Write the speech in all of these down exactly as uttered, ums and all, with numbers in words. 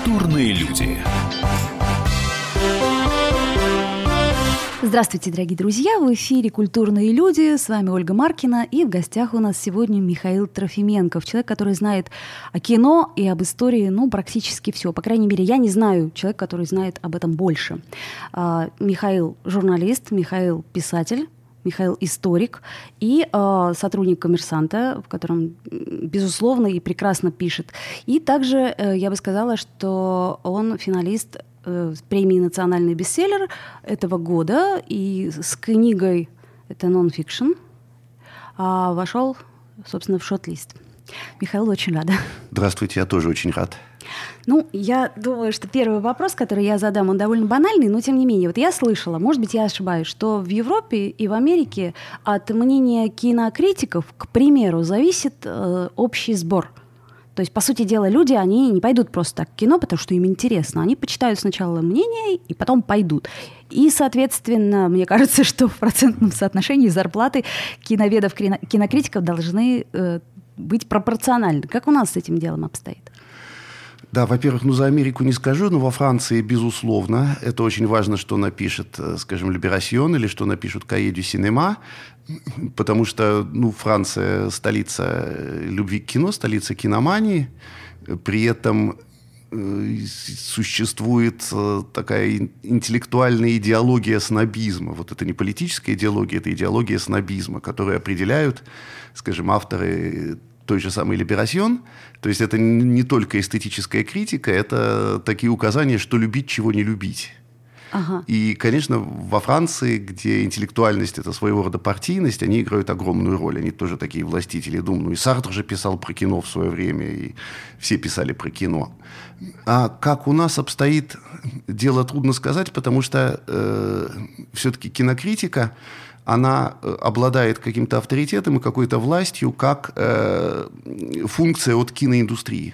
Культурные люди. Здравствуйте, дорогие друзья! В эфире «Культурные люди». С вами Ольга Маркина. И в гостях у нас сегодня Михаил Трофименков. Человек, который знает о кино и об истории, ну, практически все. По крайней мере, я не знаю человека, который знает об этом больше. А, Михаил – журналист, Михаил – писатель, Михаил – историк и э, сотрудник «Коммерсанта», в котором, безусловно, и прекрасно пишет. И также э, я бы сказала, что он финалист э, премии «Национальный бестселлер» этого года. И с книгой, это нон-фикшн, э, вошел, собственно, в шорт-лист. Михаил, очень рада. Здравствуйте, я тоже очень рад. Ну, я думаю, что первый вопрос, который я задам, он довольно банальный, но тем не менее. Вот я слышала, может быть, я ошибаюсь, что в Европе и в Америке от мнения кинокритиков, к примеру, зависит э, общий сбор. То есть, по сути дела, люди, они не пойдут просто так в кино, потому что им интересно. Они почитают сначала мнение и потом пойдут. И, соответственно, мне кажется, что в процентном соотношении зарплаты киноведов, кинокритиков должны э, быть пропорциональны. Как у нас с этим делом обстоит? Да, во-первых, ну за Америку не скажу, но во Франции, безусловно, это очень важно, что напишет, скажем, «Либерасьон» или что напишут «Каэ дю синема», потому что, ну, Франция – столица любви к кино, столица киномании, при этом существует такая интеллектуальная идеология снобизма. Вот это не политическая идеология, это идеология снобизма, которую определяют, скажем, авторы той же самой «Либерасьон». То есть это не только эстетическая критика, это такие указания, что любить, чего не любить. Ага. И, конечно, во Франции, где интеллектуальность – это своего рода партийность, они играют огромную роль. Они тоже такие властители дум. Ну и Сартр же писал про кино в свое время, и все писали про кино. А как у нас обстоит, дело трудно сказать, потому что э, все-таки кинокритика, она обладает каким-то авторитетом и какой-то властью, как э, функция от киноиндустрии.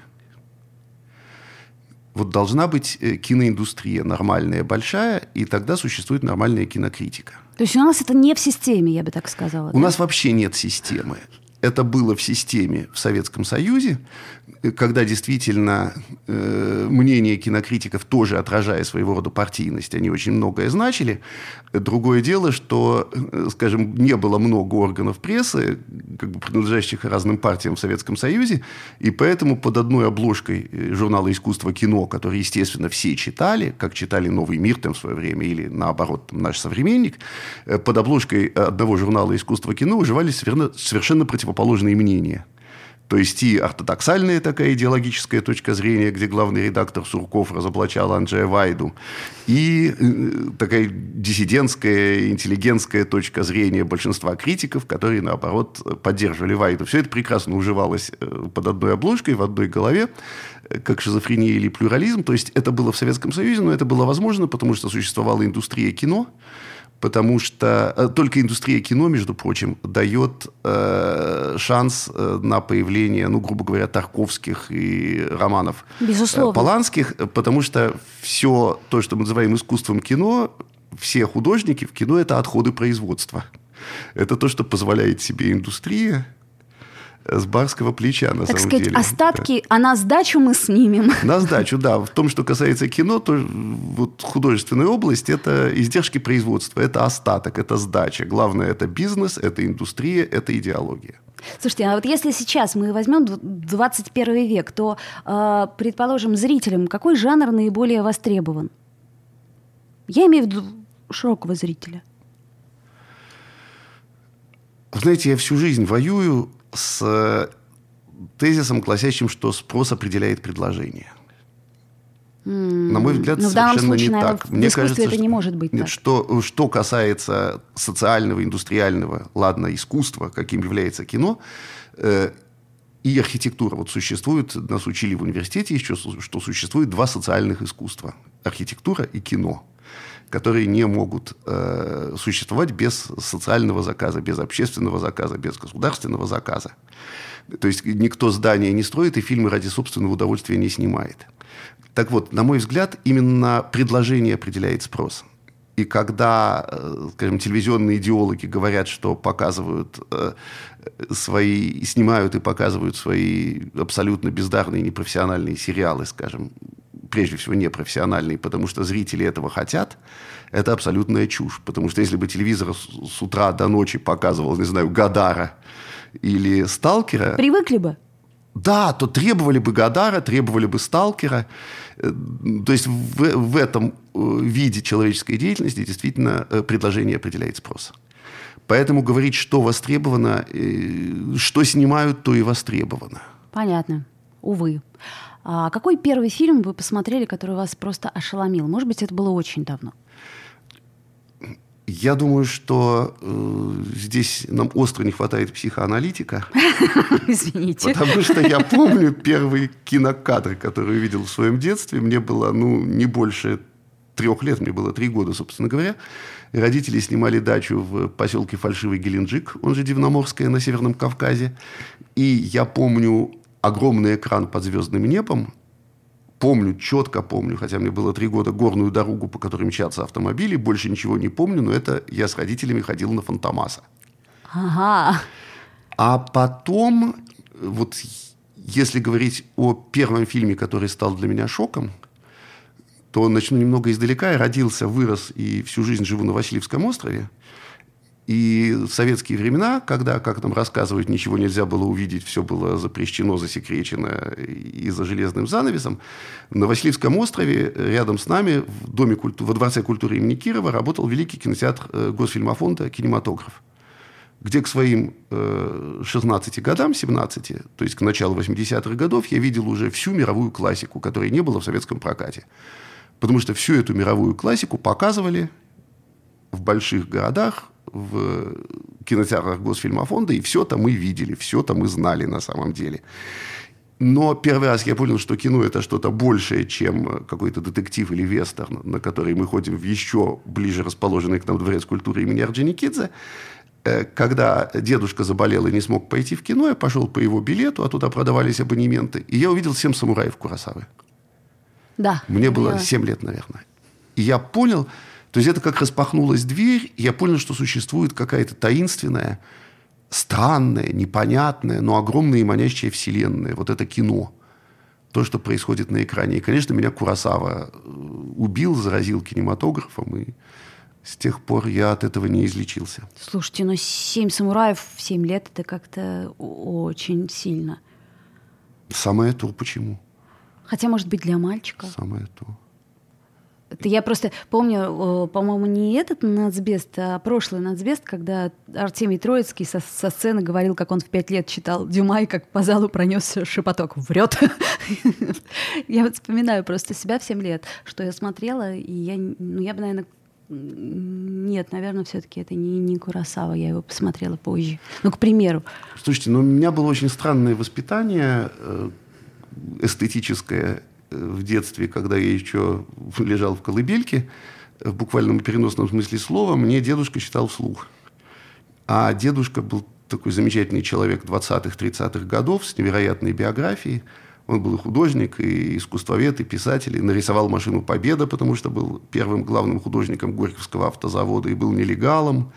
Вот должна быть киноиндустрия нормальная, большая, и тогда существует нормальная кинокритика. То есть у нас это не в системе, я бы так сказала. У да? нас вообще нет системы. Это было в системе в Советском Союзе, когда действительно э, мнения кинокритиков, тоже отражая своего рода партийность, они очень многое значили. Другое дело, что, скажем, не было много органов прессы, как бы принадлежащих разным партиям в Советском Союзе, и поэтому под одной обложкой журнала «Искусство кино», который, естественно, все читали, как читали «Новый мир» там в свое время, или, наоборот, «Наш современник», под обложкой одного журнала «Искусство кино» уживались совершенно противоположные мнения. То есть и ортодоксальная такая идеологическая точка зрения, где главный редактор Сурков разоблачал Анджея Вайду, и такая диссидентская, интеллигентская точка зрения большинства критиков, которые, наоборот, поддерживали Вайду. Все это прекрасно уживалось под одной обложкой, в одной голове, как шизофрения или плюрализм. То есть это было в Советском Союзе, но это было возможно, потому что существовала индустрия кино, потому что только индустрия кино, между прочим, дает э, шанс на появление, ну, грубо говоря, Тарковских и романов Безусловно. Поланских, потому что все то, что мы называем искусством кино, все художники в кино – это отходы производства. Это то, что позволяет себе индустрия с барского плеча, на так самом сказать, деле. остатки, да. А на сдачу мы снимем. На сдачу, да. В том, что касается кино, то вот художественная область – это издержки производства, это остаток, это сдача. Главное – это бизнес, это индустрия, это идеология. Слушайте, а вот если сейчас мы возьмем двадцать первый век, то, предположим, зрителям какой жанр наиболее востребован? Я имею в виду широкого зрителя. Знаете, я всю жизнь воюю с тезисом, гласящим, что спрос определяет предложение. Mm. На мой взгляд, Но совершенно случае, не наверное, так. В Мне искусстве кажется, это что, не может быть нет, так. Что, что касается социального, индустриального, ладно, искусства, каким является кино, э, и архитектура. Вот существует, нас учили в университете еще, что существует два социальных искусства. Архитектура и кино, которые не могут э, существовать без социального заказа, без общественного заказа, без государственного заказа. То есть никто здания не строит и фильмы ради собственного удовольствия не снимает. Так вот, на мой взгляд, именно предложение определяет спрос. И когда, скажем, телевизионные идеологи говорят, что показывают свои, снимают и показывают свои абсолютно бездарные непрофессиональные сериалы, скажем, прежде всего непрофессиональный, потому что зрители этого хотят, это абсолютная чушь. Потому что если бы телевизор с утра до ночи показывал, не знаю, Годара или Сталкера... Привыкли бы. Да, то требовали бы Годара, требовали бы Сталкера. То есть в, в этом виде человеческой деятельности действительно предложение определяет спрос. Поэтому говорить, что востребовано, что снимают, то и востребовано. Понятно. Увы. А какой первый фильм вы посмотрели, который вас просто ошеломил? Может быть, это было очень давно. Я думаю, что э, здесь нам остро не хватает психоаналитика. Извините. Потому что я помню первый кинокадр, который увидел в своем детстве. Мне было, ну, не больше трех лет, мне было три года, собственно говоря. Родители снимали дачу в поселке Фальшивый Геленджик, он же Дивноморская, на Северном Кавказе. И я помню огромный экран под звездным небом. Помню, четко помню, хотя мне было три года, горную дорогу, по которой мчатся автомобили. Больше ничего не помню, но это я с родителями ходил на Фантомаса. Ага. А потом, вот если говорить о первом фильме, который стал для меня шоком, то начну немного издалека. Я родился, вырос и всю жизнь живу на Васильевском острове. И в советские времена, когда, как нам рассказывают, ничего нельзя было увидеть, все было запрещено, засекречено и за железным занавесом, на Васильевском острове рядом с нами в доме культу... во Дворце культуры имени Кирова работал великий кинотеатр Госфильмофонда «Кинематограф», где к своим шестнадцати годам, семнадцати, то есть к началу восьмидесятых годов, я видел уже всю мировую классику, которой не было в советском прокате. Потому что всю эту мировую классику показывали в больших городах, в кинотеатрах Госфильмофонда, и все-то мы видели, все-то мы знали на самом деле. Но первый раз я понял, что кино – это что-то большее, чем какой-то детектив или вестерн, на который мы ходим в еще ближе расположенный к нам Дворец культуры имени Орджоникидзе. Когда дедушка заболел и не смог пойти в кино, я пошел по его билету, а туда продавались абонементы, и я увидел «Семь самураев» Куросавы. Да. Мне было я... семь лет, наверное. И я понял, то есть это как распахнулась дверь, и я понял, что существует какая-то таинственная, странная, непонятная, но огромная и манящая вселенная. Вот это кино. То, что происходит на экране. И, конечно, меня Куросава убил, заразил кинематографом, и с тех пор я от этого не излечился. Слушайте, ну «Семь самураев» в семь лет – это как-то очень сильно. Самое то. Почему? Хотя, может быть, для мальчика. Самое то. Это я просто помню, по-моему, не этот нацбест, а прошлый нацбест, когда Артемий Троицкий со, со сцены говорил, как он в пять лет читал Дюма, и как по залу пронесся шепоток. Врет. Я вот вспоминаю просто себя в семь лет, что я смотрела, и я, ну, я бы, наверное, нет, наверное, все-таки это не, не Куросава, я его посмотрела позже. Ну, к примеру. Слушайте, ну, у меня было очень странное воспитание, эстетическое, в детстве, когда я еще лежал в колыбельке, в буквальном переносном смысле слова, мне дедушка читал вслух. А дедушка был такой замечательный человек двадцатых-тридцатых годов с невероятной биографией. Он был и художник, и искусствовед, и писатель, и нарисовал «Машину Победа», потому что был первым главным художником Горьковского автозавода и был нелегалом.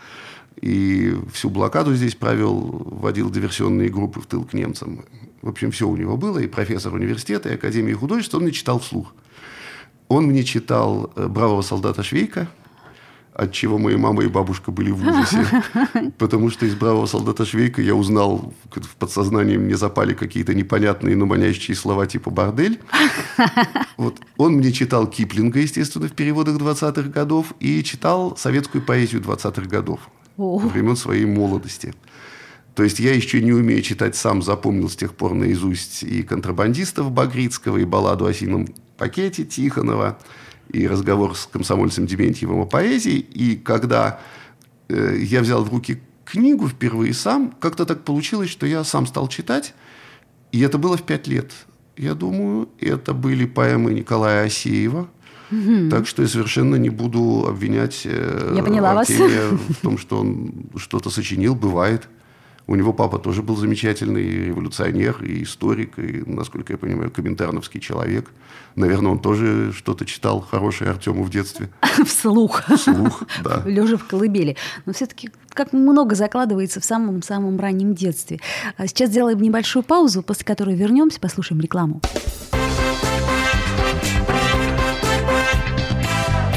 И всю блокаду здесь провел, водил диверсионные группы в тыл к немцам. В общем, все у него было. И профессор университета, и Академии художеств. Он мне читал вслух. Он мне читал «Бравого солдата Швейка», от чего мои мама и бабушка были в ужасе. Потому что из «Бравого солдата Швейка» я узнал, в подсознании мне запали какие-то непонятные, но манящие слова типа «бордель». Вот. Он мне читал Киплинга, естественно, в переводах двадцатых годов, и читал советскую поэзию двадцатых годов. Времен своей молодости. То есть я еще не умею читать сам, запомнил с тех пор наизусть и «Контрабандистов» Багрицкого, и балладу о синем пакете Тихонова, и разговор с комсомольцем Дементьевым о поэзии. И когда э, я взял в руки книгу впервые сам, как-то так получилось, что я сам стал читать, и это было в пять лет. Я думаю, это были поэмы Николая Асеева. Mm-hmm. Так что я совершенно не буду обвинять э, Артемия в том, что он что-то сочинил. Бывает. У него папа тоже был замечательный революционер и историк, и, насколько я понимаю, коминтерновский человек. Наверное, он тоже что-то читал хорошее Артему в детстве. Вслух. Вслух, да. Лежа в колыбели. Но все-таки как много закладывается в самом-самом раннем детстве. А сейчас сделаем небольшую паузу, после которой вернемся, послушаем рекламу.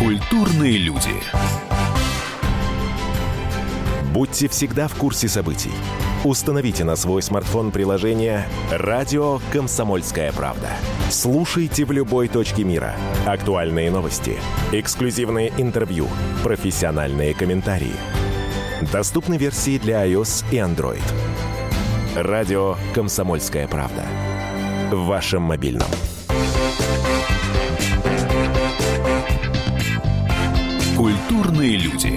Культурные люди. Будьте всегда в курсе событий. Установите на свой смартфон приложение «Радио Комсомольская правда». Слушайте в любой точке мира. Актуальные новости, эксклюзивные интервью, профессиональные комментарии. Доступны версии для iOS и Android. «Радио Комсомольская правда». В вашем мобильном. Культурные люди.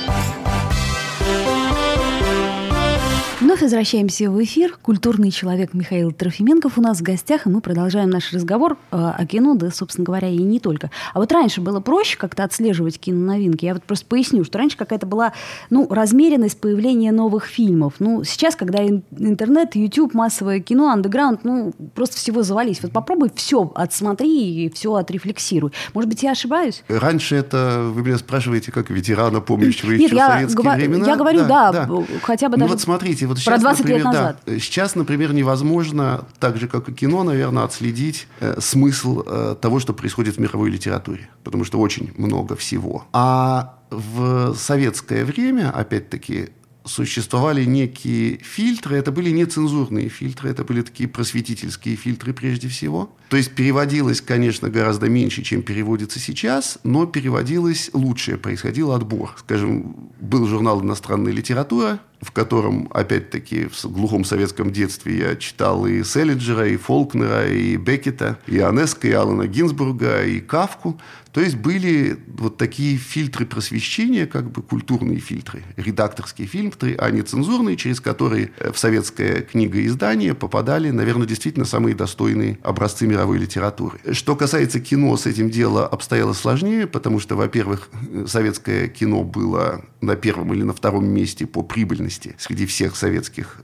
Вновь возвращаемся в эфир. Культурный человек Михаил Трофименков у нас в гостях, и мы продолжаем наш разговор э, о кино, да, собственно говоря, и не только. А вот раньше было проще как-то отслеживать киноновинки. Я вот просто поясню, что раньше какая-то была, ну, размеренность появления новых фильмов. Ну, сейчас, когда интернет, YouTube, массовое кино, андеграунд, ну, просто всего завались. Вот попробуй все отсмотри и все отрефлексируй. Может быть, я ошибаюсь? Раньше это, вы меня спрашиваете, как ветерана, помнящего еще Нет, я советские гва- времена? я говорю, да, да, да. хотя бы ну, даже... Вот смотрите, вот Про сейчас, двадцать например, лет назад. Да, сейчас, например, невозможно, так же, как и кино, наверное, отследить э, смысл э, того, что происходит в мировой литературе. Потому что очень много всего. А в советское время, опять-таки, существовали некие фильтры. Это были не цензурные фильтры, это были такие просветительские фильтры прежде всего. То есть переводилось, конечно, гораздо меньше, чем переводится сейчас, но переводилось лучше, происходил отбор. Скажем, был журнал «Иностранная литература», в котором, опять-таки, в глухом советском детстве я читал и Селлинджера, и Фолкнера, и Беккета, и Ионеско, и Алана Гинзбурга, и Кафку. То есть были вот такие фильтры просвещения, как бы культурные фильтры, редакторские фильтры, а не цензурные, через которые в советское книгоиздание попадали, наверное, действительно самые достойные образцы мировой литературы. Что касается кино, с этим дело обстояло сложнее, потому что, во-первых, советское кино было на первом или на втором месте по прибыльности среди всех советских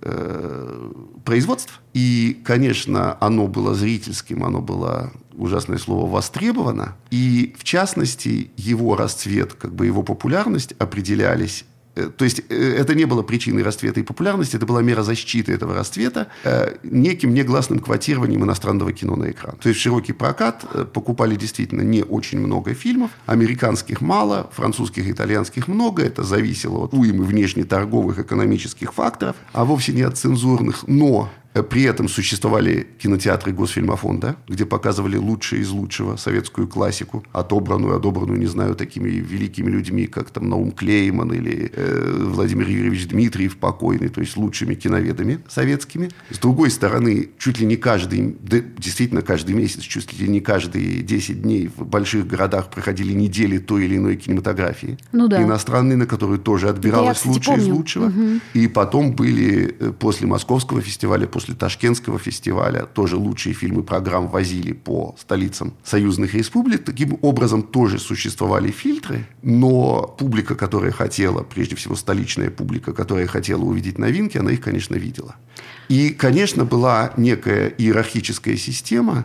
э, производств. И, конечно, оно было зрительским, оно было, ужасное слово, востребовано. И, в частности, его расцвет, как бы его популярность определялись. То есть это не было причиной расцвета и популярности, это была мера защиты этого расцвета э, неким негласным квотированием иностранного кино на экран. То есть широкий прокат, э, покупали действительно не очень много фильмов, американских мало, французских и итальянских много, это зависело от уймы внешнеторговых экономических факторов, а вовсе не от цензурных, но... При этом существовали кинотеатры Госфильмофонда, где показывали лучшее из лучшего, советскую классику, отобранную, одобранную, не знаю, такими великими людьми, как там Наум Клейман или э, Владимир Юрьевич Дмитриев покойный, то есть лучшими киноведами советскими. С другой стороны, чуть ли не каждый, да, действительно каждый месяц, чуть ли не каждые десять дней в больших городах проходили недели той или иной кинематографии. Ну, да. Иностранные, на которые тоже отбиралось я, лучшее помню. из лучшего. Угу. И потом были после Московского фестиваля, после Ташкентского фестиваля тоже лучшие фильмы программ возили по столицам союзных республик. Таким образом тоже существовали фильтры, но публика, которая хотела, прежде всего столичная публика, которая хотела увидеть новинки, она их, конечно, видела. И, конечно, была некая иерархическая система,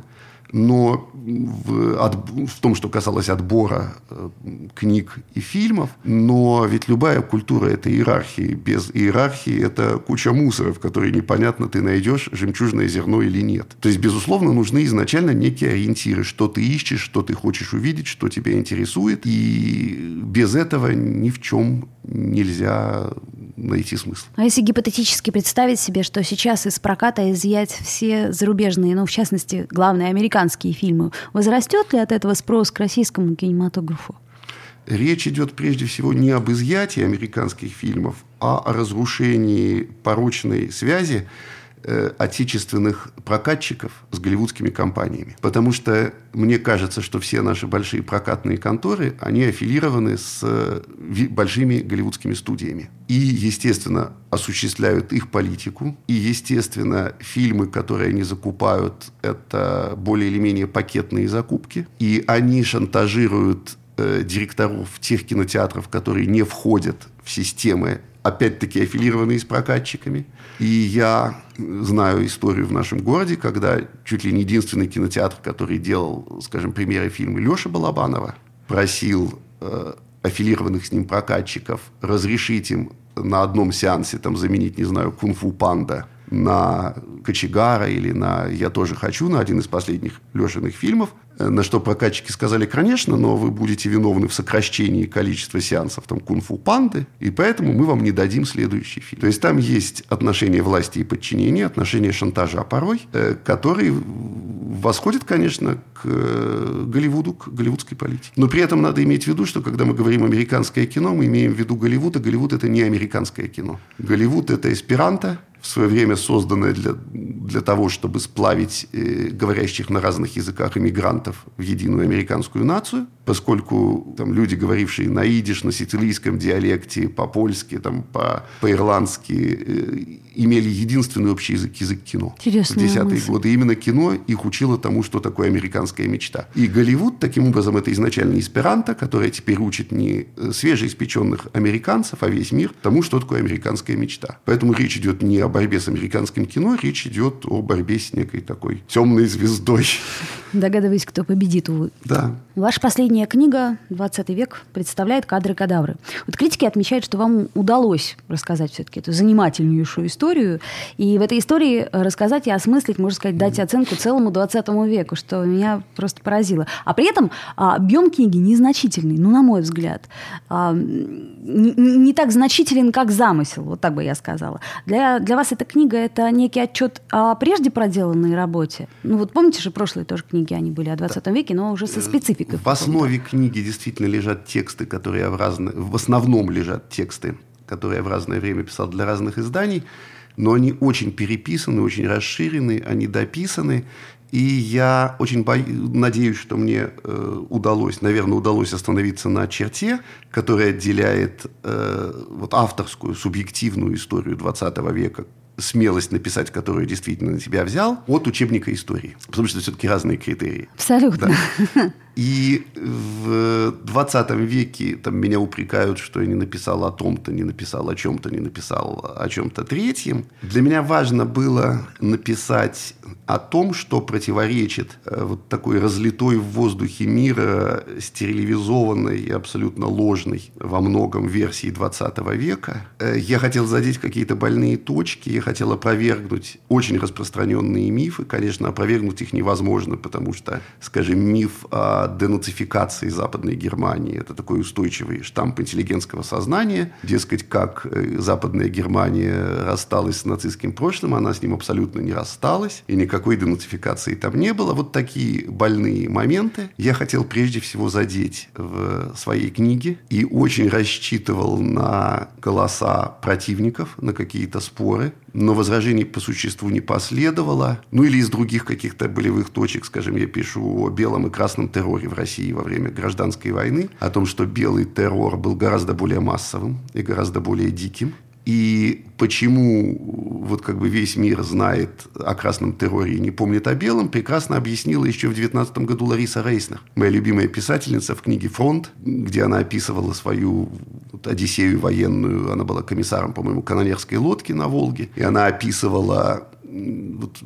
но в, от, в том, что касалось отбора э, книг и фильмов, но ведь любая культура – это иерархия. Без иерархии – это куча мусора, в которой непонятно, ты найдешь жемчужное зерно или нет. То есть, безусловно, нужны изначально некие ориентиры, что ты ищешь, что ты хочешь увидеть, что тебя интересует. И без этого ни в чем нельзя найти смысл. А если гипотетически представить себе, что сейчас из проката изъять все зарубежные, ну, в частности, главные американские фильмы, возрастет ли от этого спрос к российскому кинематографу? Речь идет прежде всего не об изъятии американских фильмов, а о разрушении порочной связи э, отечественных прокатчиков с голливудскими компаниями. Потому что мне кажется, что все наши большие прокатные конторы, они аффилированы с э, большими голливудскими студиями. И, естественно, осуществляют их политику. И, естественно, фильмы, которые они закупают, это более или менее пакетные закупки. И они шантажируют э, директоров тех кинотеатров, которые не входят в системы, опять-таки аффилированные с прокатчиками. И я знаю историю в нашем городе, когда чуть ли не единственный кинотеатр, который делал, скажем, премьеры фильма Леши Балабанова, просил э, аффилированных с ним прокатчиков разрешить им на одном сеансе там, заменить, не знаю, «Кунг-фу панда» на «Кочегара» или на «Я тоже хочу», на один из последних Лешиных фильмов. На что прокатчики сказали: конечно, но вы будете виновны в сокращении количества сеансов там «Кунг-фу панды», и поэтому мы вам не дадим следующий фильм. То есть там есть отношения власти и подчинения, отношения шантажа порой, которые восходят, конечно, к Голливуду, к голливудской политике. Но при этом надо иметь в виду, что когда мы говорим «американское кино», мы имеем в виду Голливуд, а Голливуд – это не американское кино. Голливуд – это эсперанто, в свое время созданное для, для того, чтобы сплавить э, говорящих на разных языках иммигрантов в единую американскую нацию, поскольку там, люди, говорившие на идиш, на сицилийском диалекте, по-польски, там, по- по-ирландски, э, имели единственный общий язык – язык кино. Интересная В десятые мысль. годы. И именно кино их учило тому, что такое американская мечта. И Голливуд, таким образом, это изначально эсперанто, которое теперь учит не свежеиспеченных американцев, а весь мир тому, что такое американская мечта. Поэтому речь идет не о борьбе с американским кино, речь идет о борьбе с некой такой темной звездой. Догадываюсь, кто победит, увы. Да. Ваша последняя книга «двадцатый век» представляет кадры-кадавры. Вот критики отмечают, что вам удалось рассказать все-таки эту занимательнейшую историю. И в этой истории рассказать и осмыслить, можно сказать, дать оценку целому двадцатому веку, что меня просто поразило. А при этом а, объем книги незначительный, ну, на мой взгляд. А, не, не так значителен, как замысел, вот так бы я сказала. Для, для вас эта книга – это некий отчет о прежде проделанной работе. Ну, вот помните же, прошлые тоже книги, они были о двадцатом веке, но уже со спецификой. В основе книги действительно лежат тексты, которые я в разные... В основном лежат тексты, которые я в разное время писал для разных изданий, но они очень переписаны, очень расширены, они дописаны. И я очень бо... надеюсь, что мне э, удалось, наверное, удалось остановиться на черте, которая отделяет э, вот авторскую, субъективную историю двадцатого века, смелость написать, которую действительно на себя взял, от учебника истории. Потому что все-таки разные критерии. Абсолютно. Да. И в двадцатом веке там, меня упрекают, что я не написал о том-то, не написал о чем-то, не написал о чем-то третьем. Для меня важно было написать о том, что противоречит э, вот такой разлитой в воздухе мира, стерилизованной и абсолютно ложной во многом версии двадцатого века. Э, я хотел задеть какие-то больные точки, я хотел опровергнуть очень распространенные мифы. Конечно, опровергнуть их невозможно, потому что, скажем, миф о денацификации Западной Германии – это такой устойчивый штамп интеллигентского сознания. Дескать, как Западная Германия рассталась с нацистским прошлым, она с ним абсолютно не рассталась, и никакой денацификации там не было. Вот такие больные моменты я хотел прежде всего задеть в своей книге и очень рассчитывал на голоса противников, на какие-то споры, но возражений по существу не последовало. Ну или из других каких-то болевых точек, скажем, я пишу о белом и красном терроре в России во время гражданской войны, о том, что белый террор был гораздо более массовым и гораздо более диким. И почему вот как бы весь мир знает о красном терроре и не помнит о белом, прекрасно объяснила еще в девятнадцатом году Лариса Рейснер, моя любимая писательница, в книге «Фронт», где она описывала свою вот, одиссею военную. Она была комиссаром, по-моему, канонерской лодки на Волге. И она описывала, вот,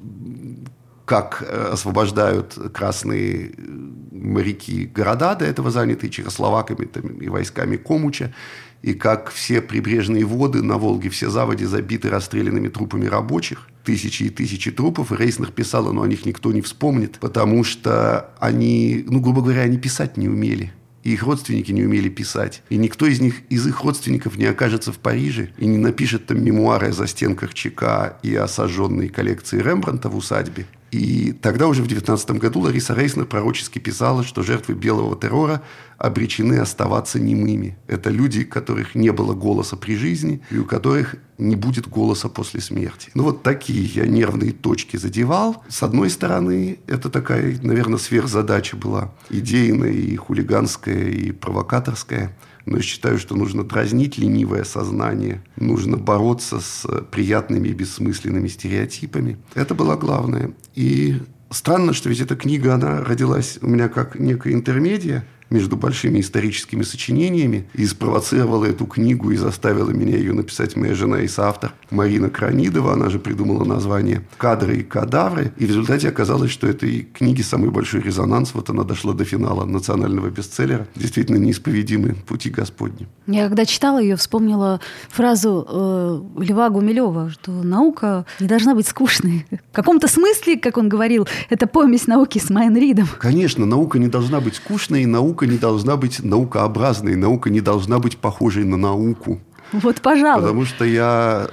как освобождают красные моряки города, до этого занятые чехословаками там, и войсками Комуча, и как все прибрежные воды на Волге, все заводи забиты расстрелянными трупами рабочих, тысячи и тысячи трупов. И Рейснер писала, но о них никто не вспомнит, потому что они, ну, грубо говоря, они писать не умели. И их родственники не умели писать. И никто из них, из их родственников не окажется в Париже и не напишет там мемуары о застенках ЧК и о сожженной коллекции Рембрандта в усадьбе. И тогда уже в девятнадцатом году Лариса Рейснер пророчески писала, что жертвы белого террора обречены оставаться немыми. Это люди, у которых не было голоса при жизни и у которых не будет голоса после смерти. Ну, вот такие я нервные точки задевал. С одной стороны, это такая, наверное, сверхзадача была идейная, и хулиганская, и провокаторская. Но я считаю, что нужно дразнить ленивое сознание, нужно бороться с приятными и бессмысленными стереотипами. Это было главное. И странно, что ведь эта книга, она родилась у меня как некая интермедия между большими историческими сочинениями, и спровоцировала эту книгу и заставила меня ее написать моя жена и соавтор Марина Кранидова. Она же придумала название «Кадры и кадавры». И в результате оказалось, что этой книги самый большой резонанс. Вот она дошла до финала национального бестселлера. Действительно неисповедимы пути Господни. Я когда читала ее, вспомнила фразу э, Льва Гумилева, что наука не должна быть скучной. В каком-то смысле, как он говорил, это помесь науки с Майн Ридом. Конечно, наука не должна быть скучной, наука не должна быть наукообразной, наука не должна быть похожей на науку. Вот, пожалуй. Потому что я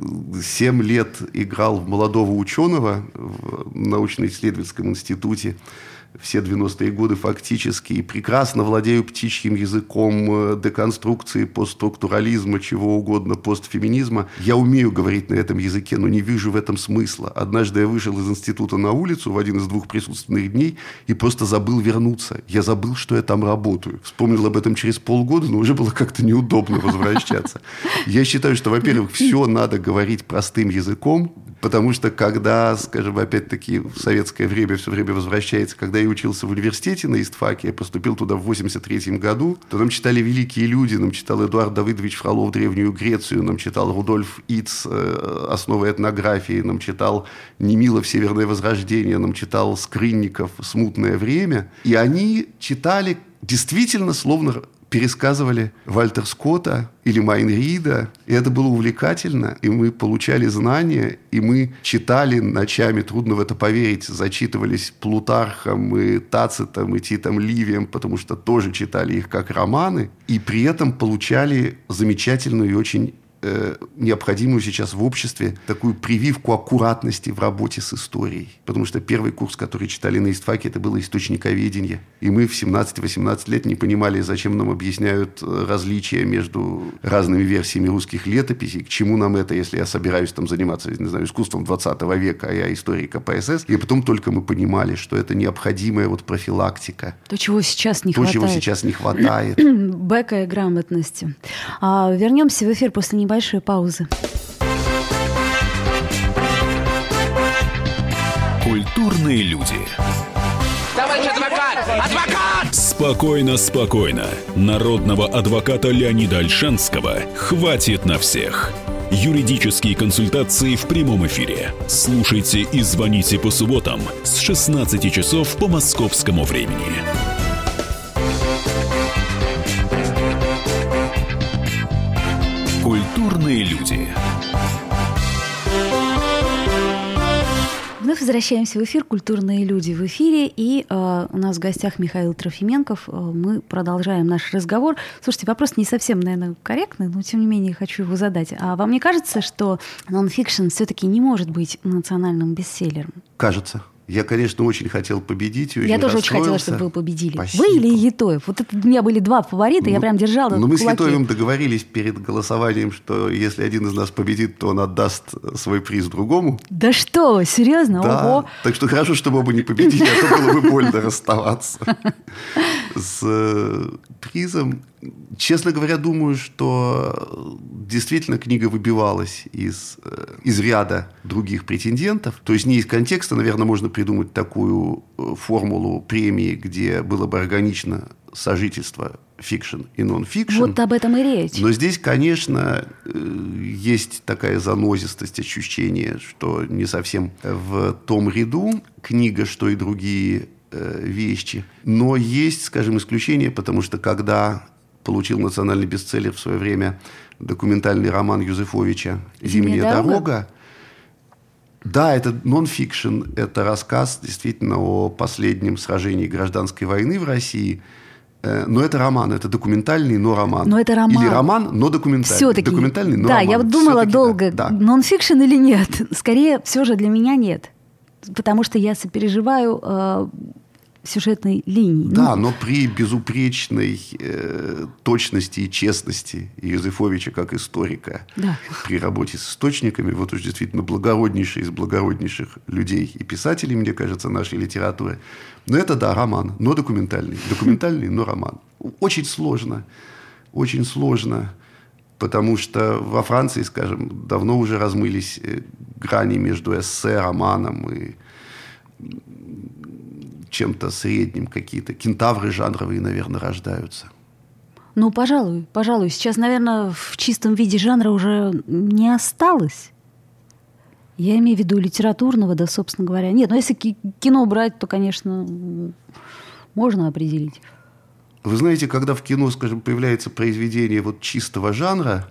семь лет играл в молодого ученого в научно-исследовательском институте. Все девяностые годы фактически. И прекрасно владею птичьим языком деконструкции, постструктурализма, чего угодно, постфеминизма. Я умею говорить на этом языке, но не вижу в этом смысла. Однажды я вышел из института на улицу в один из двух присутственных дней и просто забыл вернуться. Я забыл, что я там работаю. Вспомнил об этом через полгода, но уже было как-то неудобно возвращаться. Я считаю, что, во-первых, все надо говорить простым языком, потому что когда, скажем, опять-таки в советское время все время возвращается, когда я учился в университете на истфаке, я поступил туда в восемьдесят третьем году, то нам читали великие люди, нам читал Эдуард Давыдович Фролов «Древнюю Грецию», нам читал Рудольф Иц «Основы этнографии», нам читал Немилов «Северное возрождение», нам читал Скрынников «Смутное время». И они читали действительно словно пересказывали Вальтер Скотта или Майн Рида, и это было увлекательно, и мы получали знания, и мы читали ночами, трудно в это поверить, зачитывались Плутархом и Тацитом, и Титом Ливием, потому что тоже читали их как романы, и при этом получали замечательную и очень э, необходимую сейчас в обществе такую прививку аккуратности в работе с историей. Потому что первый курс, который читали на истфаке, это было источниковедение. И мы в семнадцать-восемнадцать лет не понимали, зачем нам объясняют различия между разными версиями русских летописей, к чему нам это, если я собираюсь там заниматься, не знаю, искусством двадцатого века, а я историк КПСС. И потом только мы понимали, что это необходимая вот профилактика. То, чего сейчас не То, хватает. чего сейчас не хватает. Бэка и грамотности. А, вернемся в эфир после небольшой паузы. Культурные люди. Товарищ адвокат! Адвокат! Спокойно, спокойно. Народного адвоката Леонида Ольшанского хватит на всех. Юридические консультации в прямом эфире. Слушайте и звоните по субботам с шестнадцати часов по московскому времени. Культурные люди. Вновь возвращаемся в эфир «Культурные люди» в эфире. И э, у нас в гостях Михаил Трофименков. Э, мы продолжаем наш разговор. Слушайте, вопрос не совсем, наверное, корректный, но тем не менее хочу его задать. А вам не кажется, что нон-фикшн все-таки не может быть национальным бестселлером? Кажется. Я, конечно, очень хотел победить. И я очень тоже очень хотела, расстроился. чтобы вы победили. Спасибо. Вы или Етоев? Вот это у меня были два фаворита, ну, я прям держала Ну, мы кулаки. с Етоевым договорились перед голосованием, что если один из нас победит, то он отдаст свой приз другому. Да что, серьезно? Да. Ого. Так что хорошо, что оба не победили, а то было бы больно расставаться с призом. Честно говоря, думаю, что действительно книга выбивалась из, из ряда других претендентов. То есть не из контекста, наверное, можно придумать такую формулу премии, где было бы органично сожительство фикшн и нон-фикшн. Вот об этом и речь. Но здесь, конечно, есть такая занозистость, ощущение, что не совсем в том ряду книга, что и другие вещи. Но есть, скажем, исключение, потому что когда получил национальный бестселлер в свое время документальный роман Юзефовича «Зимняя, Зимняя дорога», дорога. Да, это нон-фикшн, это рассказ действительно о последнем сражении гражданской войны в России. Но это роман, это документальный, но роман. Но это роман. Или роман, но документальный. Все-таки. Документальный, но да, роман. Я вот думала Все-таки долго, да. нон-фикшн или нет. Скорее, все же для меня нет. Потому что я сопереживаю э, сюжетной линии. Да, ну, но при безупречной э, точности и честности Юзефовича как историка, да. При работе с источниками, вот уж действительно благороднейший из благороднейших людей и писателей, мне кажется, нашей литературы. Но это, да, роман, но документальный. Документальный, но роман. Очень сложно, очень сложно, потому что во Франции, скажем, давно уже размылись грани между эссе, романом и чем-то средним, какие-то кентавры жанровые, наверное, рождаются. Ну, пожалуй, пожалуй. Сейчас, наверное, в чистом виде жанра уже не осталось. Я имею в виду литературного, да, собственно говоря. Нет, ну если кино брать, то, конечно, можно определить. Вы знаете, когда в кино, скажем, появляется произведение вот чистого жанра,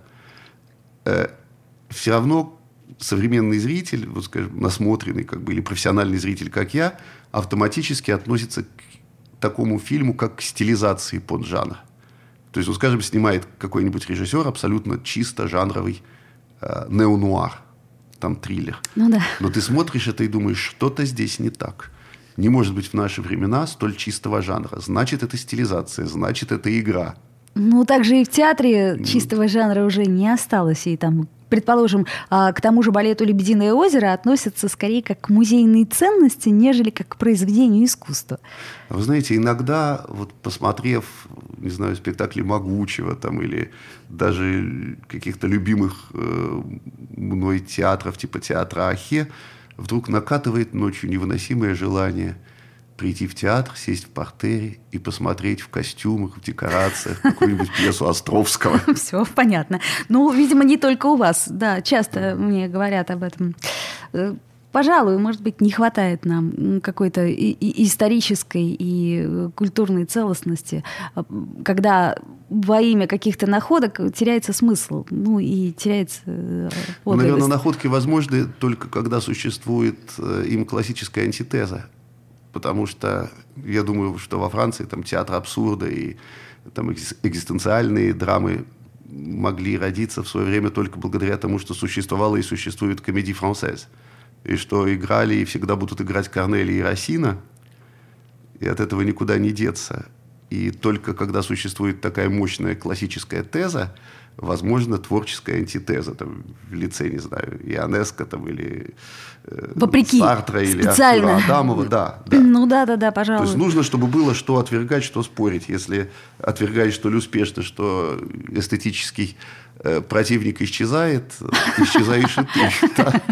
э, все равно современный зритель, вот, скажем, насмотренный, как бы, или профессиональный зритель, как я, автоматически относится к такому фильму, как к стилизации под жанр. То есть, ну, скажем, снимает какой-нибудь режиссер абсолютно чисто жанровый э, неонуар, там триллер. Ну да. Но ты смотришь это и думаешь, что-то здесь не так. Не может быть в наши времена столь чистого жанра. Значит, это стилизация, значит, это игра. Ну, также и в театре чистого жанра уже не осталось. И там, предположим, к тому же балету «Лебединое озеро» относятся скорее как к музейной ценности, нежели как к произведению искусства. Вы знаете, иногда, вот посмотрев, не знаю, спектакли Могучего там, или даже каких-то любимых э, мной театров, типа театра Ахе, вдруг накатывает ночью невыносимое желание прийти в театр, сесть в партере и посмотреть в костюмах, в декорациях какую-нибудь пьесу Островского. Все понятно. Ну, видимо, не только у вас. Да, часто мне говорят об этом. Пожалуй, может быть, не хватает нам какой-то и, и исторической и культурной целостности, когда во имя каких-то находок теряется смысл, ну и теряется подлинность. Наверное, находки возможны только когда существует им классическая антитеза. Потому что я думаю, что во Франции там театр абсурда и там экзистенциальные драмы могли родиться в свое время только благодаря тому, что существовала и существует комедия францез. И что играли и всегда будут играть Корнелия и Рассина, и от этого никуда не деться. И только когда существует такая мощная классическая теза, возможно, творческая антитеза там, в лице, не знаю, Ионеско там, или э, Вопреки, Сартра или специально. Артура Адамова. Да, да. Ну да, да, да, пожалуй. То есть нужно, чтобы было что отвергать, что спорить. Если отвергаешь, что ли, успешно, что эстетический э, противник исчезает, исчезаешь и ты. Да.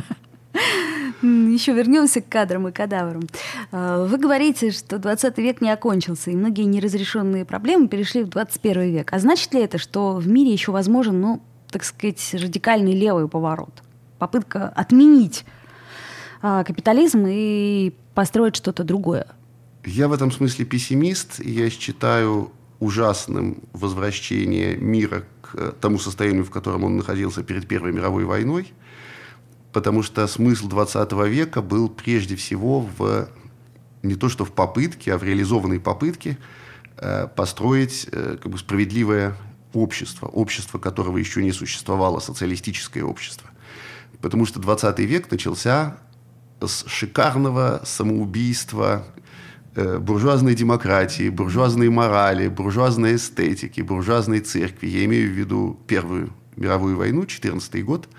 Еще вернемся к кадрам и кадаврам. Вы говорите, что двадцатый век не окончился, и многие неразрешенные проблемы перешли в двадцать первый век. А значит ли это, что в мире еще возможен, ну, так сказать, радикальный левый поворот? Попытка отменить капитализм и построить что-то другое? Я в этом смысле пессимист, и я считаю ужасным возвращение мира к тому состоянию, в котором он находился перед Первой мировой войной. Потому что смысл двадцатого века был прежде всего в, не то что в попытке, а в реализованной попытке э, построить э, как бы справедливое общество, общество, которого еще не существовало, социалистическое общество. Потому что двадцатый век начался с шикарного самоубийства э, буржуазной демократии, буржуазной морали, буржуазной эстетики, буржуазной церкви. Я имею в виду Первую мировую войну, четырнадцатый год,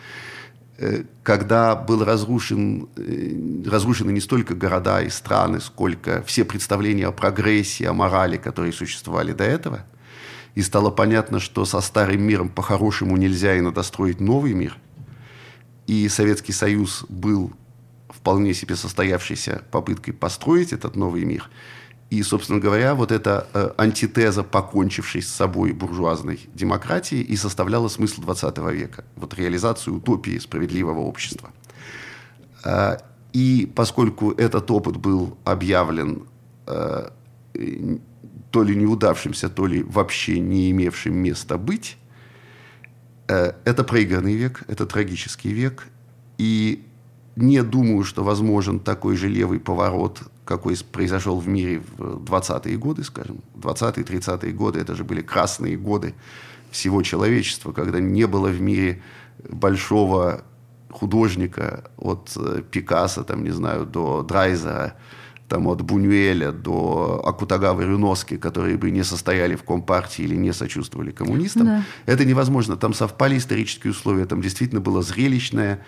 когда был разрушен, разрушены не столько города и страны, сколько все представления о прогрессе, о морали, которые существовали до этого. И стало понятно, что со старым миром по-хорошему нельзя, и надо строить новый мир. И Советский Союз был вполне себе состоявшейся попыткой построить этот новый мир. И, собственно говоря, вот эта э, антитеза, покончившей с собой буржуазной демократии, и составляла смысл двадцатого века. Вот реализацию утопии справедливого общества. Э, и поскольку этот опыт был объявлен э, то ли неудавшимся, то ли вообще не имевшим места быть, э, это проигранный век, это трагический век. И не думаю, что возможен такой же левый поворот, какой произошел в мире в двадцатые годы, скажем. двадцатые, тридцатые годы, это же были красные годы всего человечества, когда не было в мире большого художника от Пикассо, там, не знаю, до Драйзера, там, от Бунюэля до Акутагавы Рюноски, которые бы не состояли в Компартии или не сочувствовали коммунистам. Да. Это невозможно. Там совпали исторические условия, там действительно было зрелищное,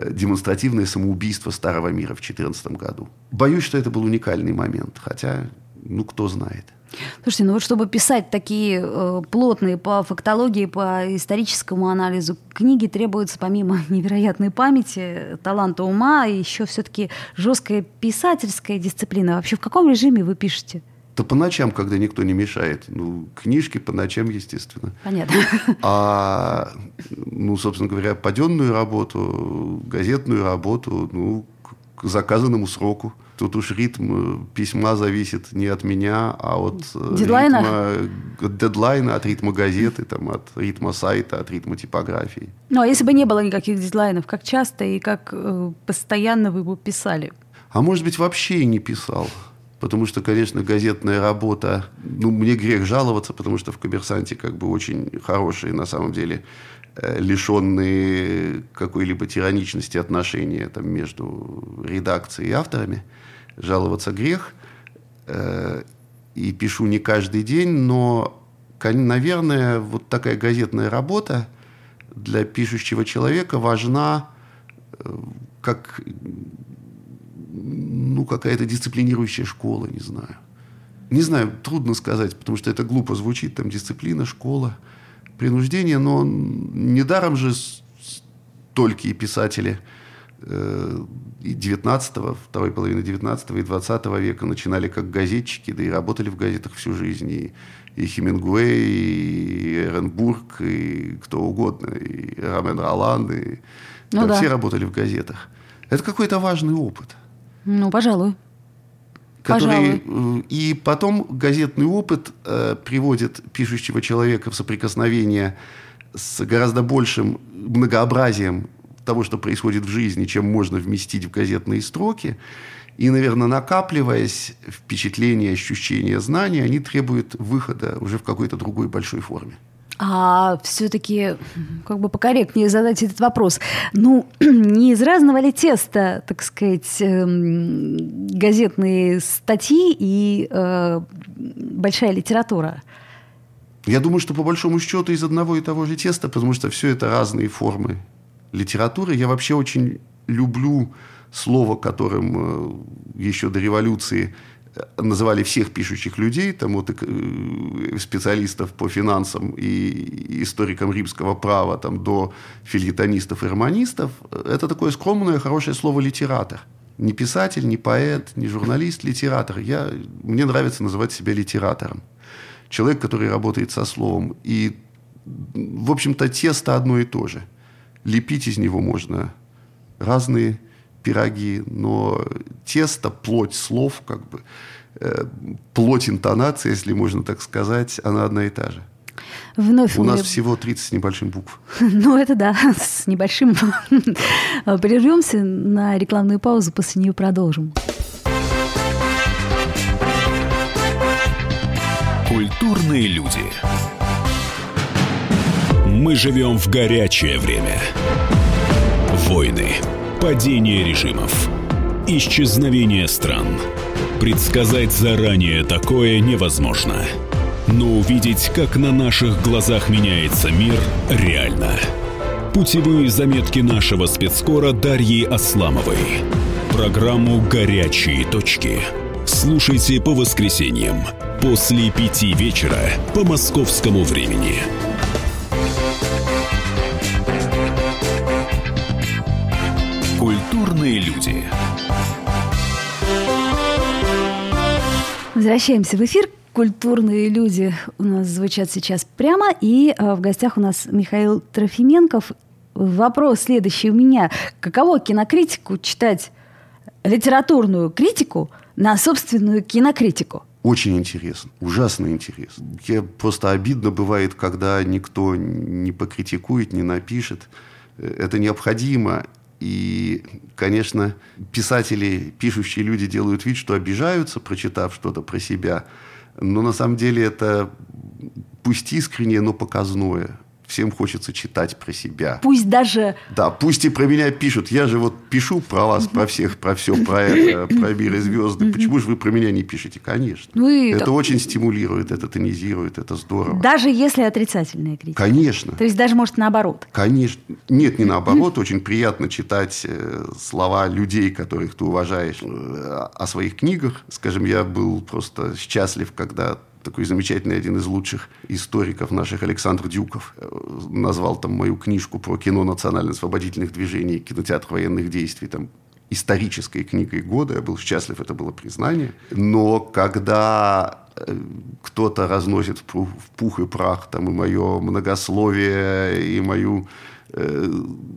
демонстративное самоубийство старого мира в две тысячи четырнадцатом году. Боюсь, что это был уникальный момент, хотя Ну, кто знает. Слушайте, ну вот чтобы писать такие э, плотные по фактологии, по историческому анализу книги, требуется помимо невероятной памяти, таланта ума, еще все-таки жесткая писательская дисциплина. Вообще в каком режиме вы пишете? Да по ночам, когда никто не мешает. Ну, книжки по ночам, естественно. Понятно. А, ну, собственно говоря, паденную работу, газетную работу, ну, к заказанному сроку. Тут уж ритм письма зависит не от меня, а от дедлайна, ритма, от дедлайна, от ритма газеты, там, от ритма сайта, от ритма типографии. Ну, а если бы не было никаких дедлайнов, как часто и как э, постоянно вы бы писали? А может быть, вообще и не писал. Потому что, конечно, газетная работа, ну, мне грех жаловаться, потому что в «Коммерсанте» как бы очень хорошие, на самом деле, лишенные какой-либо тираничности отношения там, между редакцией и авторами. Жаловаться грех. И пишу не каждый день, но, наверное, вот такая газетная работа для пишущего человека важна как, ну, какая-то дисциплинирующая школа, не знаю. Не знаю, трудно сказать, потому что это глупо звучит, там дисциплина, школа, принуждение, но недаром же столькие писатели девятнадцатого, второй половины девятнадцатого и двадцатого века начинали как газетчики, да и работали в газетах всю жизнь. И, и Хемингуэй, и Эренбург, и кто угодно, и Ромен Ролан, и ну, да, да. все работали в газетах. Это какой-то важный опыт. Ну, пожалуй. Который, Пожалуй. И потом газетный опыт э, приводит пишущего человека в соприкосновение с гораздо большим многообразием того, что происходит в жизни, чем можно вместить в газетные строки. И, наверное, накапливаясь, впечатления, ощущения, знания, они требуют выхода уже в какой-то другой большой форме. А все-таки, как бы покорректнее задать этот вопрос. Ну, не из разного ли теста, так сказать, газетные статьи и э, большая литература? Я думаю, что по большому счету из одного и того же теста, потому что все это разные формы литературы. Я вообще очень люблю слово, которым еще до революции называли всех пишущих людей, там вот специалистов по финансам и историкам римского права, там, до фельетонистов и романистов. Это такое скромное, хорошее слово «литератор». Не писатель, не поэт, не журналист, литератор. Я, мне нравится называть себя литератором. Человек, который работает со словом. И, в общем-то, тесто одно и то же. Лепить из него можно разные пироги, но тесто, плоть слов, как бы, э, плоть интонации, если можно так сказать, она одна и та же. Вновь У мы... нас всего тридцать с небольшим букв. Ну, это да, с небольшим. Прервемся на рекламную паузу, после нее продолжим. Культурные люди. Мы живем в горячее время. Войны, падение режимов, исчезновение стран. Предсказать заранее такое невозможно. Но увидеть, как на наших глазах меняется мир, реально. Путевые заметки нашего спецкора Дарьи Асламовой. Программу «Горячие точки». Слушайте по воскресеньям после пяти вечера по московскому времени. Культурные люди. Возвращаемся в эфир. Культурные люди у нас звучат сейчас прямо. И э, в гостях у нас Михаил Трофименков. Вопрос следующий у меня. Каково кинокритику читать литературную критику на собственную кинокритику? Очень интересно, ужасно интересно. Я, просто обидно бывает, когда никто не покритикует, не напишет. Это необходимо. И, конечно, писатели, пишущие люди делают вид, что обижаются, прочитав что-то про себя. Но на самом деле это пусть искреннее, но показное. Всем хочется читать про себя. Пусть даже... Да, пусть и про меня пишут. Я же вот пишу про вас, про всех, про все, про это, про мир и звезды. Почему же вы про меня не пишете? Конечно. Ну и это так... очень стимулирует, это тонизирует, это здорово. Даже если отрицательная критика? Конечно. То есть даже, может, наоборот? Конечно. Нет, не наоборот. Очень приятно читать слова людей, которых ты уважаешь, о своих книгах. Скажем, я был просто счастлив, когда... Такой замечательный один из лучших историков наших, Александр Дюков, назвал там мою книжку про кино национально-освободительных движений, кинотеатр военных действий, там, исторической книгой года. Я был счастлив, это было признание. Но когда кто-то разносит в пух и прах там, и мое многословие, и мою э,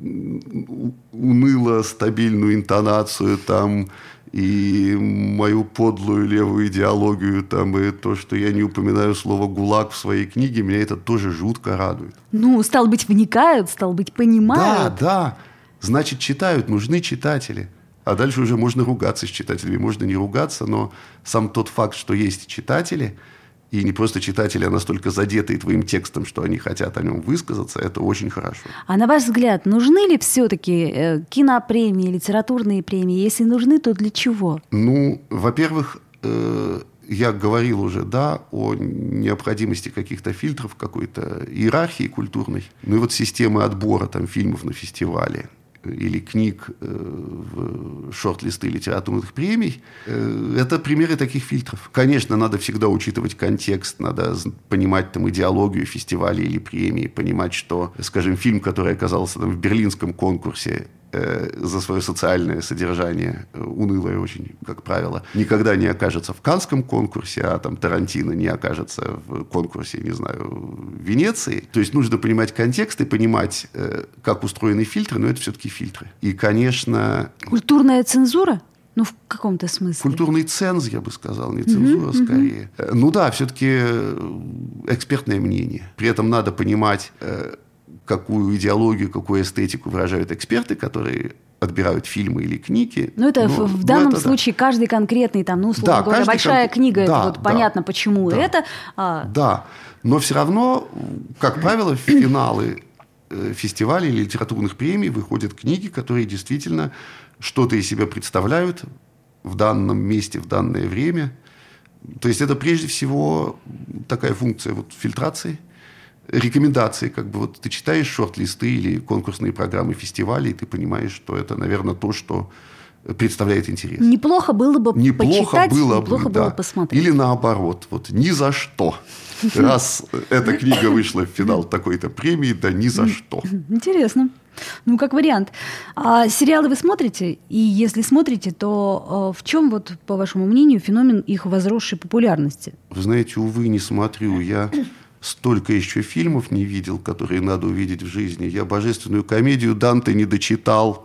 уныло-стабильную интонацию там, и мою подлую левую идеологию, там, и то, что я не упоминаю слово «гулаг» в своей книге, меня это тоже жутко радует. Ну, стало быть, вникают, стало быть, понимают. Да, да. Значит, читают, нужны читатели. А дальше уже можно ругаться с читателями, можно не ругаться, но сам тот факт, что есть читатели, и не просто читатели, а настолько задетые твоим текстом, что они хотят о нем высказаться, это очень хорошо. А на ваш взгляд, нужны ли все-таки э, кинопремии, литературные премии? Если нужны, то для чего? Ну, во-первых, э, я говорил уже, да, о необходимости каких-то фильтров, какой-то иерархии культурной. Ну и вот системы отбора там, фильмов на фестивале или книг в шорт-листы литературных премий, это примеры таких фильтров. Конечно, надо всегда учитывать контекст, надо понимать там, идеологию фестиваля или премии, понимать, что, скажем, фильм, который оказался там, в берлинском конкурсе, за свое социальное содержание, унылое очень, как правило, никогда не окажется в Каннском конкурсе, а там Тарантино не окажется в конкурсе, не знаю, в Венеции. То есть нужно понимать контекст и понимать, как устроены фильтры, но это все-таки фильтры. И, конечно... Культурная цензура? Ну, в каком-то смысле. Культурный ценз, я бы сказал, не цензура, uh-huh, скорее. Uh-huh. Ну да, все-таки экспертное мнение. При этом надо понимать... какую идеологию, какую эстетику выражают эксперты, которые отбирают фильмы или книги. Ну, это но, в, в данном это, случае да. каждый конкретный, там, ну, условно да, говоря, большая кон... книга, да, это вот да, понятно, почему да, это. А... Да, но все равно, как правило, в финалы фестивалей или литературных премий выходят книги, которые действительно что-то из себя представляют в данном месте, в данное время. То есть это прежде всего такая функция вот, фильтрации, рекомендации, как бы вот ты читаешь шорт-листы или конкурсные программы фестивалей, и ты понимаешь, что это, наверное, то, что представляет интерес. Неплохо было бы неплохо почитать, было неплохо бы, было да. посмотреть. Или наоборот, вот ни за что. Раз эта книга вышла в финал такой-то премии, да ни за что. Интересно. Ну, как вариант. А сериалы вы смотрите? И если смотрите, то в чем, вот, по вашему мнению, феномен их возросшей популярности? Вы знаете, увы, не смотрю. Я столько еще фильмов не видел, которые надо увидеть в жизни. Я «Божественную комедию» Данте не дочитал.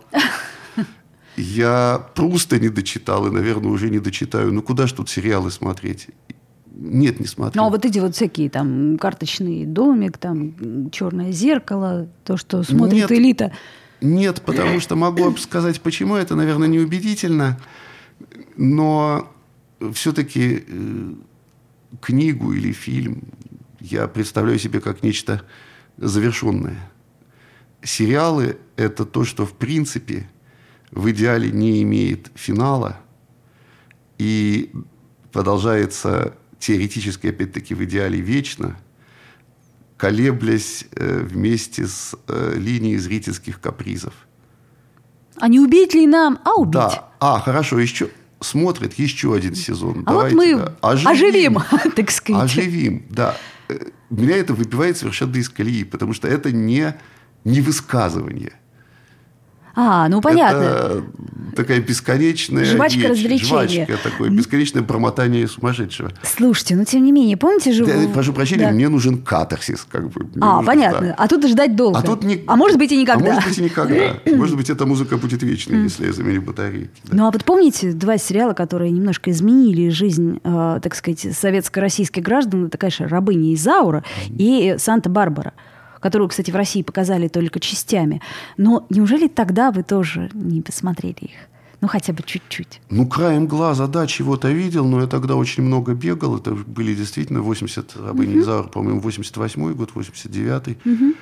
Я Пруста не дочитал и, наверное, уже не дочитаю. Ну, куда ж тут сериалы смотреть? Нет, не смотрю. Ну, а вот эти вот всякие там «Карточный домик», там «Черное зеркало», то, что смотрит нет, элита. Нет, потому что могу сказать, почему. Это, наверное, неубедительно. Но все-таки э, книгу или фильм я представляю себе как нечто завершенное. Сериалы – это то, что, в принципе, в идеале не имеет финала и продолжается теоретически, опять-таки, в идеале вечно, колеблясь э, вместе с э, линией зрительских капризов. А не убить ли нам, а убить? Да. А, хорошо, еще смотрит еще один сезон. А Давайте, вот мы да. оживим, оживим, так сказать. Оживим, да. Меня это выбивает совершенно из колеи, потому что это не, не высказывание. А, ну понятно. Это такая бесконечная жвачка речь, развлечения. Жвачка, такое бесконечное бормотание сумасшедшего. Слушайте, ну тем не менее, помните же... Я, прошу прощения, да. мне нужен катарсис. Как бы. А, нужен, понятно. Да. А тут ждать долго. А, тут не... а может быть и никогда. А может быть и никогда. Может быть, эта музыка будет вечной, если я заменю батарейки. Да. Ну, а вот помните два сериала, которые немножко изменили жизнь, э, так сказать, советско-российских граждан? Это, конечно, «Рабыня Изаура» mm-hmm. и «Санта-Барбара», которую, кстати, в России показали только частями. Но неужели тогда вы тоже не посмотрели их? Ну, хотя бы чуть-чуть. Ну, краем глаза, да, чего-то видел, но я тогда очень много бегал. Это были действительно восемьдесят, «Рабыня Изаура», по-моему, восемьдесят восьмой год, восемьдесят девятый. Угу.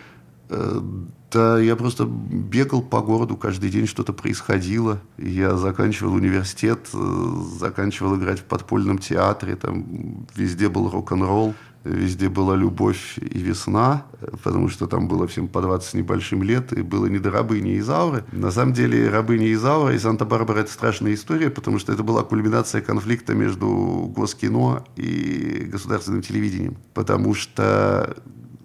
Да, я просто бегал по городу, каждый день что-то происходило. Я заканчивал университет, заканчивал играть в подпольном театре, там везде был рок-н-ролл, везде была любовь и весна, потому что там было всем по двадцать с небольшим лет, и было не до «Рабыни и Изауры». На самом деле «Рабыня и Изаура» и «Санта-Барбара» — это страшная история, потому что это была кульминация конфликта между Госкино и государственным телевидением. Потому что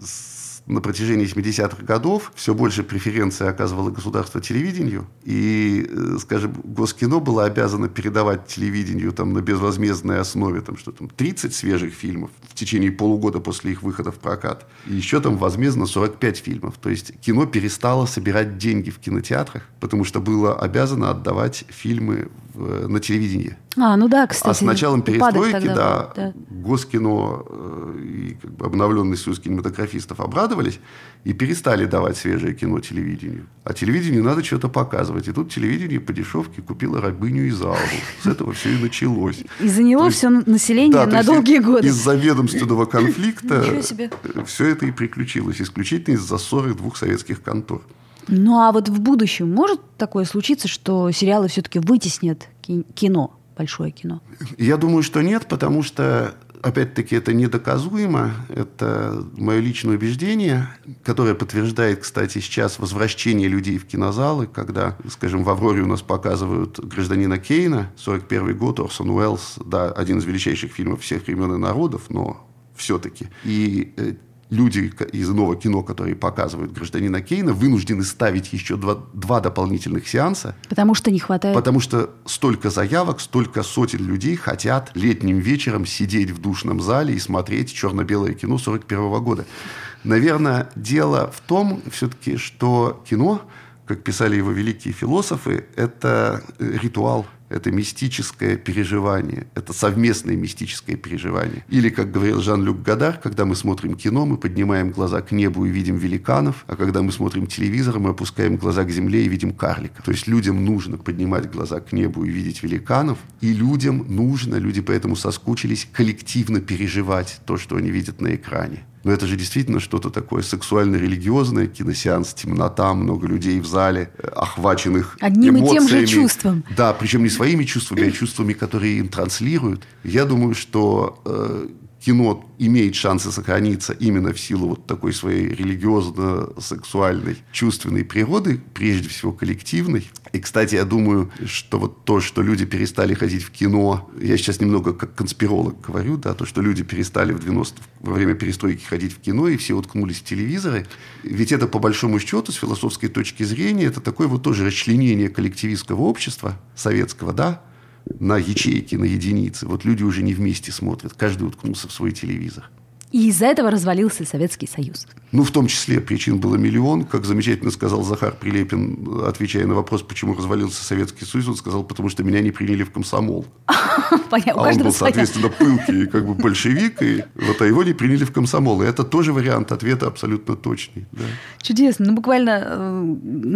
на протяжении семидесятых годов все больше преференции оказывало государство телевидению, и, скажем, Госкино было обязано передавать телевидению там, на безвозмездной основе там, что там, тридцать свежих фильмов в течение полугода после их выхода в прокат, и еще там возмездно сорок пять фильмов. То есть кино перестало собирать деньги в кинотеатрах, потому что было обязано отдавать фильмы в, на телевидении. А, ну да, кстати. А с началом перестройки, да, да, Госкино э, и как бы, обновленный союз кинематографистов обрадовались и перестали давать свежее кино телевидению. А телевидению надо что-то показывать. И тут телевидение по дешевке купило «Рабыню и Изауру». С этого все и началось. И заняло есть, все население да, на долгие из, годы. Из-за ведомственного конфликта Ничего все это и приключилось. Исключительно из-за ссоры двух советских контор. Ну, а вот в будущем может такое случиться, что сериалы все-таки вытеснят кино? Большое кино? Я думаю, что нет, потому что, опять-таки, это недоказуемо. Это мое личное убеждение, которое подтверждает, кстати, сейчас возвращение людей в кинозалы, когда, скажем, в «Авроре» у нас показывают «Гражданина Кейна», сорок первый год, Орсон Уэллс, да, один из величайших фильмов всех времен и народов, но все-таки. И люди из иного кино, которые показывают «Гражданина Кейна», вынуждены ставить еще два, два дополнительных сеанса. Потому что не хватает. Потому что столько заявок, столько сотен людей хотят летним вечером сидеть в душном зале и смотреть черно-белое кино сорок первого года. Наверное, дело в том, все-таки, что кино, как писали его великие философы, это ритуал. Это мистическое переживание, это совместное мистическое переживание. Или, как говорил Жан-Люк Годар, когда мы смотрим кино, мы поднимаем глаза к небу и видим великанов, а когда мы смотрим телевизор, мы опускаем глаза к земле и видим карликов. То есть людям нужно поднимать глаза к небу и видеть великанов, и людям нужно, люди поэтому соскучились, коллективно переживать то, что они видят на экране. Но это же действительно что-то такое сексуально-религиозное, киносеанс, темнота, много людей в зале, охваченных одним эмоциями. и тем же чувством. Да, причем не своими чувствами, а чувствами, которые им транслируют. Я думаю, что э, кино имеет шансы сохраниться именно в силу вот такой своей религиозно-сексуальной, чувственной природы, прежде всего коллективной. И, кстати, я думаю, что вот то, что люди перестали ходить в кино, я сейчас немного как конспиролог говорю, да, то, что люди перестали в девяностых во время перестройки ходить в кино, и все уткнулись в телевизоры, ведь это, по большому счету, с философской точки зрения, это такое вот тоже расчленение коллективистского общества, советского, да, на ячейки, на единицы. Вот люди уже не вместе смотрят, каждый уткнулся в свой телевизор. И из-за этого развалился Советский Союз. Ну, в том числе причин было миллион. Как замечательно сказал Захар Прилепин, отвечая на вопрос, почему развалился Советский Союз, он сказал, потому что меня не приняли в комсомол. Понятно. А он был, соответственно, пылкий как бы большевик, и вот, а его не приняли в комсомол. И это тоже вариант ответа абсолютно точный. Да. Чудесно. Ну, буквально э,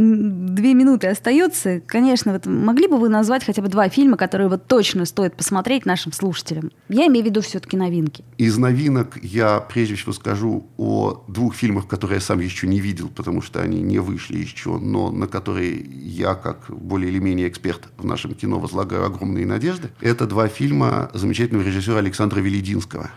две минуты остается. Конечно, вот могли бы вы назвать хотя бы два фильма, которые вот точно стоит посмотреть нашим слушателям? Я имею в виду все-таки новинки. Из новинок я прежде всего скажу о двух фильмах, которые я сам еще не видел, потому что они не вышли еще, но на которые я, как более или менее эксперт в нашем кино, возлагаю огромные надежды. Это два фильма замечательного режиссера Александра Велединского.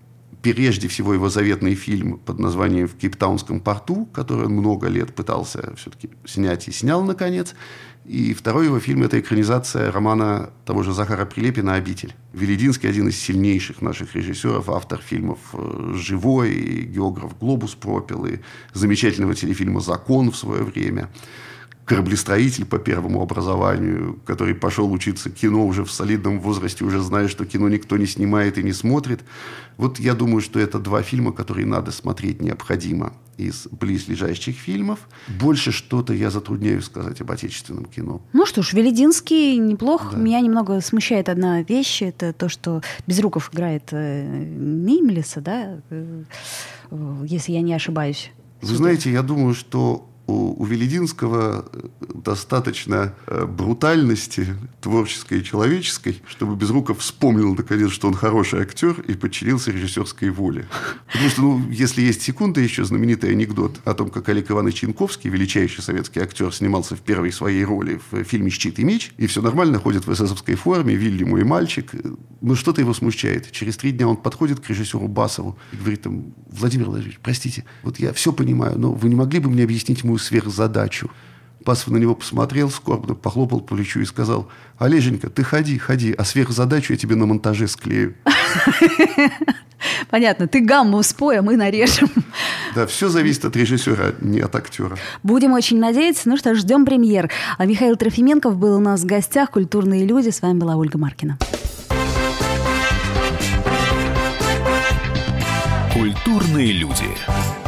Прежде всего его заветный фильм под названием «В Кейптаунском порту», который он много лет пытался все-таки снять и снял, наконец. И второй его фильм – это экранизация романа того же Захара Прилепина «Обитель». Велединский – один из сильнейших наших режиссеров, автор фильмов «Живой», и «Географ Глобус пропил», и замечательного телефильма «Закон» в свое время. Кораблестроитель по первому образованию, который пошел учиться кино уже в солидном возрасте, уже зная, что кино никто не снимает и не смотрит. Вот я думаю, что это два фильма, которые надо смотреть необходимо из близлежащих фильмов. Больше что-то я затрудняюсь сказать об отечественном кино. Ну что ж, Велединский неплох. Да. Меня немного смущает одна вещь. Это то, что Безруков играет э, Меймлиса, да? Э, если я не ошибаюсь. Вы знаете, я думаю, что у, у Велединского достаточно брутальности творческой и человеческой, чтобы Безруков вспомнил, наконец, что он хороший актер и подчинился режиссерской воле. Потому что, ну, если есть секунда, еще знаменитый анекдот о том, как Олег Иванович Янковский, величайший советский актер, снимался в первой своей роли в фильме «Щит и меч», и все нормально, ходит в эсэсовской форме, Вилли мой мальчик. Но что-то его смущает. Через три дня он подходит к режиссеру Басову и говорит там: Владимир Владимирович, простите, вот я все понимаю, но вы не могли бы мне объяснить мою сверхзадачу? Басов на него посмотрел скорбно, похлопал по плечу и сказал: Олеженька, ты ходи, ходи, а сверхзадачу я тебе на монтаже склею. Понятно, ты гамму спой, а мы нарежем. Да, все зависит от режиссера, не от актера. Будем очень надеяться. Ну что ж, ждем премьер. А Михаил Трофименков был у нас в гостях. «Культурные люди». С вами была Ольга Маркина. Культурные люди.